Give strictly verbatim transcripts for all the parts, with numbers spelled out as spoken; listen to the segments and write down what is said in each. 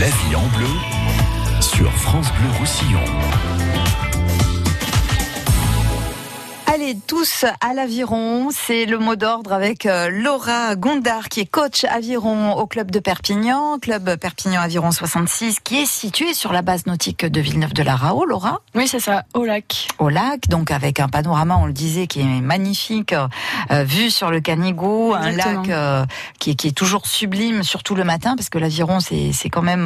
La vie en bleu sur France Bleu Roussillon. Allez, tous à l'Aviron, c'est le mot d'ordre avec euh, Laura Gondard qui est coach aviron au club de Perpignan, club Perpignan Aviron soixante-six, qui est situé sur la base nautique de Villeneuve-de-la-Raho, Laura. Oui, c'est ça, au lac. Au lac, donc avec un panorama, on le disait, qui est magnifique, euh, vue sur le Canigou, un lac euh, qui, est, qui est toujours sublime, surtout le matin, parce que l'Aviron, c'est, c'est quand même...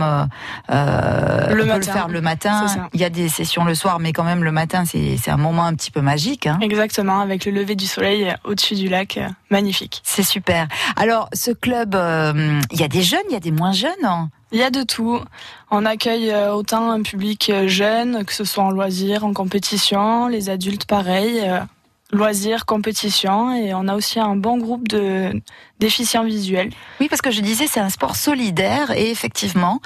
Euh, le on matin. peut le faire le matin, il y a des sessions le soir, mais quand même le matin, c'est, c'est un moment un petit peu magique. Hein. Exactement, avec le lever du soleil au-dessus du lac, magnifique. C'est super. Alors, ce club, euh, il y a des jeunes, il y a des moins jeunes hein. Il y a de tout. On accueille autant un public jeune, que ce soit en loisirs, en compétition, les adultes pareil, euh, loisirs, compétition, et on a aussi un bon groupe de déficients visuels. Oui, parce que je disais, c'est un sport solidaire et effectivement,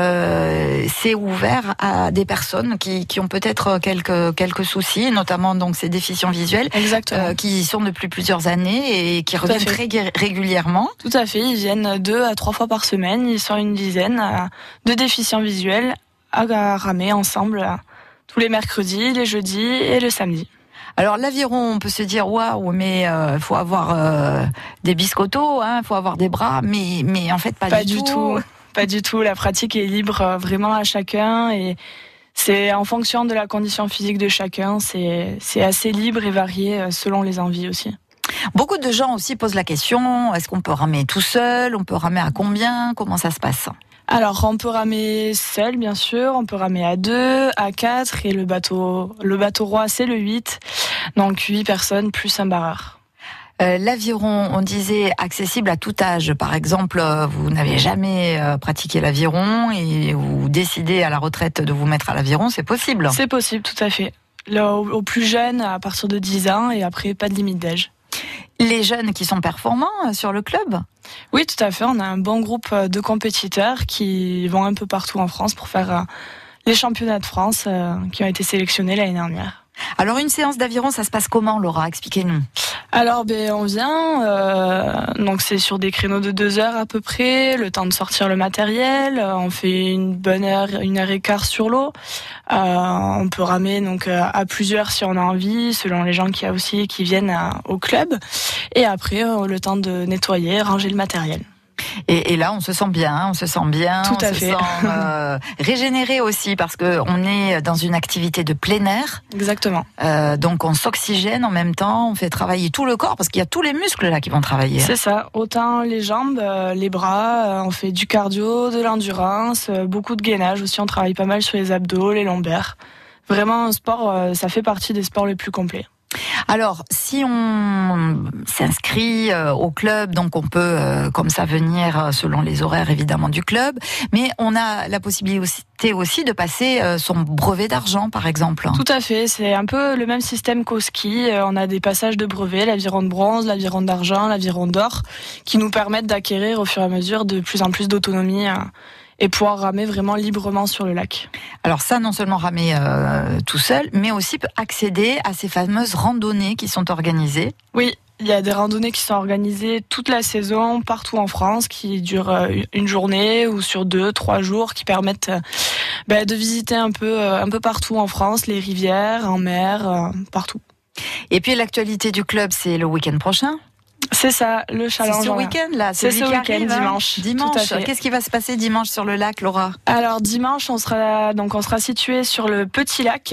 euh, c'est ouvert à des personnes qui, qui ont peut-être quelques, quelques soucis, notamment donc ces déficients visuels, Exactement. Euh, qui sont depuis plusieurs années et qui Tout reviennent très régulièrement. Tout à fait, ils viennent deux à trois fois par semaine, ils sont une dizaine de déficients visuels à ramer ensemble tous les mercredis, les jeudis et le samedi. Alors l'aviron, on peut se dire waouh, mais euh, faut avoir euh, des biscottos, hein, faut avoir des bras, mais mais en fait pas, pas du, du tout. tout. Pas du tout. La pratique est libre euh, vraiment à chacun et c'est en fonction de la condition physique de chacun. C'est c'est assez libre et varié euh, selon les envies aussi. Beaucoup de gens aussi posent la question, est-ce qu'on peut ramer tout seul? On peut ramer à combien? Comment ça se passe? Alors, on peut ramer seul, bien sûr. On peut ramer à deux, à quatre. Et le bateau, le bateau roi, c'est le huit. Donc, huit personnes plus un barreur. Euh, l'aviron, on disait accessible à tout âge. Par exemple, vous n'avez jamais pratiqué l'aviron et vous décidez à la retraite de vous mettre à l'aviron, c'est possible? C'est possible, tout à fait. Là, au, au plus jeune, à partir de dix ans, et après, pas de limite d'âge. Les jeunes qui sont performants sur le club? Oui, tout à fait. On a un bon groupe de compétiteurs qui vont un peu partout en France pour faire les championnats de France qui ont été sélectionnés l'année dernière. Alors, une séance d'aviron, ça se passe comment, Laura? Expliquez-nous. Alors, ben, on vient, euh, donc c'est sur des créneaux de deux heures à peu près, le temps de sortir le matériel. On fait une bonne heure, une heure et quart sur l'eau. Euh, on peut ramer donc à plusieurs si on a envie, selon les gens qui a aussi qui viennent à, au club. Et après, le temps de nettoyer, ranger le matériel. Et, et là, on se sent bien, on se sent bien, Tout à on fait. se sent euh, régénéré aussi parce que on est dans une activité de plein air. Exactement. Euh, donc on s'oxygène en même temps, on fait travailler tout le corps parce qu'il y a tous les muscles là qui vont travailler. C'est ça. Autant les jambes, les bras, on fait du cardio, de l'endurance, beaucoup de gainage aussi. On travaille pas mal sur les abdos, les lombaires. Vraiment un sport, ça fait partie des sports les plus complets. Alors, si on s'inscrit au club, donc on peut euh, comme ça venir selon les horaires évidemment du club, mais on a la possibilité aussi de passer euh, son brevet d'argent par exemple. Tout à fait, c'est un peu le même système qu'au ski. On a des passages de brevet, l'aviron de bronze, l'aviron d'argent, l'aviron d'or, qui nous permettent d'acquérir au fur et à mesure de plus en plus d'autonomie et pouvoir ramer vraiment librement sur le lac. Alors ça, non seulement ramer euh, tout seul, mais aussi accéder à ces fameuses randonnées qui sont organisées. Oui, il y a des randonnées qui sont organisées toute la saison, partout en France, qui durent une journée ou sur deux, trois jours, qui permettent euh, bah, de visiter un peu, euh, un peu partout en France, les rivières, en mer, euh, partout. Et puis l'actualité du club, c'est le week-end prochain. C'est ça, le challenge. C'est ce week-end là, c'est ce week-end, arrive, hein, dimanche. Dimanche. Tout à fait. Qu'est-ce qui va se passer dimanche sur le lac, Laura? Alors dimanche, on sera donc on sera situé sur le Petit Lac.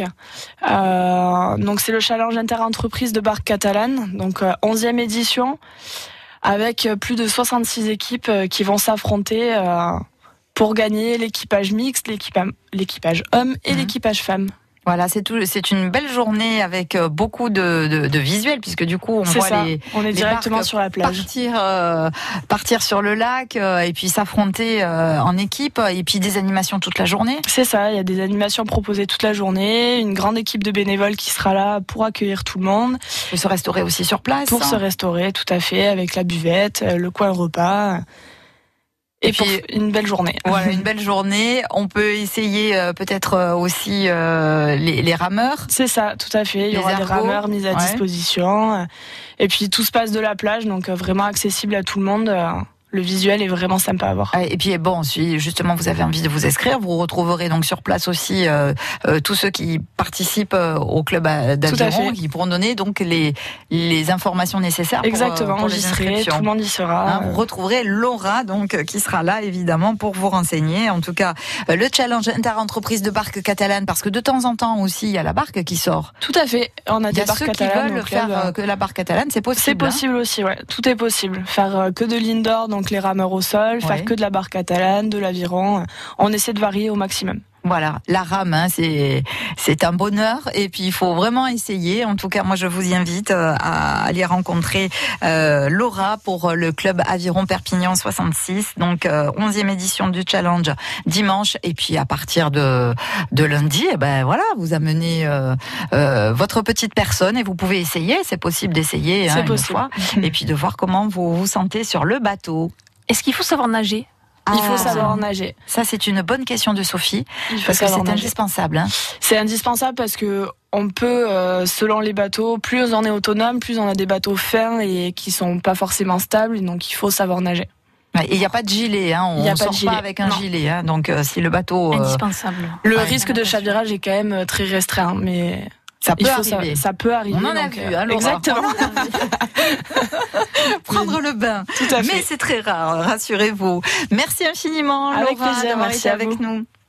Euh, donc c'est le challenge interentreprise de barque catalane, donc euh, onzième édition, avec plus de soixante-six équipes euh, qui vont s'affronter euh, pour gagner l'équipage mixte, l'équipage, l'équipage homme et mmh. l'équipage femme. Voilà, c'est tout, c'est une belle journée avec beaucoup de, de, de visuels puisque du coup on c'est voit ça. les, on est les directement sur la plage, partir, euh, partir sur le lac euh, et puis s'affronter euh, en équipe et puis des animations toute la journée. C'est ça, il y a des animations proposées toute la journée, une grande équipe de bénévoles qui sera là pour accueillir tout le monde. Pour se restaurer aussi sur place. Pour hein. se restaurer, tout à fait, avec la buvette, le coin repas. Et, et puis une belle journée. Voilà, une belle journée. On peut essayer euh, peut-être euh, aussi euh, les, les rameurs. C'est ça, tout à fait. Il y les aura ergots. des rameurs mis à ouais. disposition. Et puis tout se passe de la plage, donc euh, vraiment accessible à tout le monde. Euh, Le visuel est vraiment sympa à voir. Et puis bon, si justement vous avez envie de vous inscrire, vous retrouverez donc sur place aussi euh, euh, tous ceux qui participent euh, au club d'aviron, qui pourront donner donc les les informations nécessaires. Exactement, pour, euh, pour j'y les serai, inscriptions. tout le monde y sera. Hein, vous retrouverez Laura donc qui sera là évidemment pour vous renseigner. En tout cas, euh, le challenge interentreprise de barque catalane, parce que de temps en temps aussi il y a la barque qui sort. Tout à fait. On a Il y des a barques ceux qui catalanes veulent au club. faire euh, que la barque catalane, c'est possible. C'est possible hein. aussi, ouais. Tout est possible. Faire euh, que de l'indoor, donc les rameurs au sol, Ouais. faire que de la barque catalane, de l'aviron. On essaie de varier au maximum. Voilà, la rame, hein, c'est c'est un bonheur et puis il faut vraiment essayer. En tout cas, moi je vous y invite euh, à aller rencontrer euh, Laura pour le club Aviron Perpignan soixante-six. Donc euh, onzième édition du challenge dimanche et puis à partir de de lundi, eh ben voilà, vous amenez euh, euh, votre petite personne et vous pouvez essayer. C'est possible d'essayer hein, C'est une possible. fois et puis de voir comment vous vous sentez sur le bateau. Est-ce qu'il faut savoir nager ? Il faut Ah, savoir nager. Ça, c'est une bonne question de Sophie, Il faut parce que savoir c'est nager. indispensable. Hein. C'est indispensable parce que on peut, euh, selon les bateaux, plus on est autonome, plus on a des bateaux fins et qui sont pas forcément stables. Donc il faut savoir nager. Ouais, et il n'y a pas de gilet, hein. On Il y a ne pas sort de gilet. pas avec un Non. gilet. Hein. Donc euh, si le bateau... euh, Indispensable. Le Ouais, risque de chavirage est quand même euh, très restreint, mais ça peut il faut ça, arriver. ça peut arriver. On en a donc, vu, euh, hein, Laura. exactement. On en a vu. Prendre le bain. Tout à fait. Mais c'est très rare, rassurez-vous. Merci infiniment, Avec Laura, plaisir, d'avoir merci été à avec vous. nous.